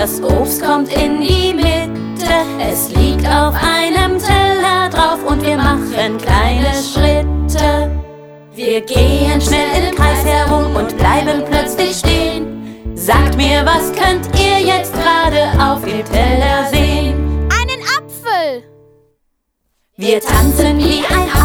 Das Obst kommt in die Mitte, es liegt auf einem Teller drauf und wir machen kleine Schritte. Wir gehen schnell im Kreis herum und bleiben plötzlich stehen. Sagt mir, was könnt ihr jetzt gerade auf dem Teller sehen? Einen Apfel! Wir tanzen wie ein